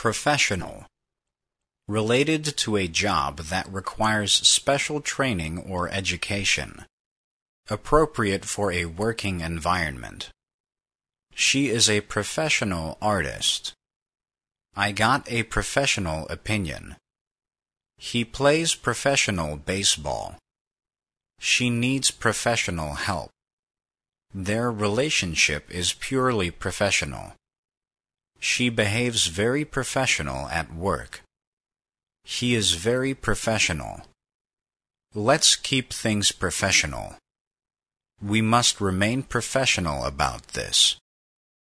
Professional. Related to a job that requires special training or education. Appropriate for a working environment. She is a professional artist. I got a professional opinion. He plays professional baseball. She needs professional help. Their relationship is purely professional. She behaves very professional at work. He is very professional. Let's keep things professional. We must remain professional about this.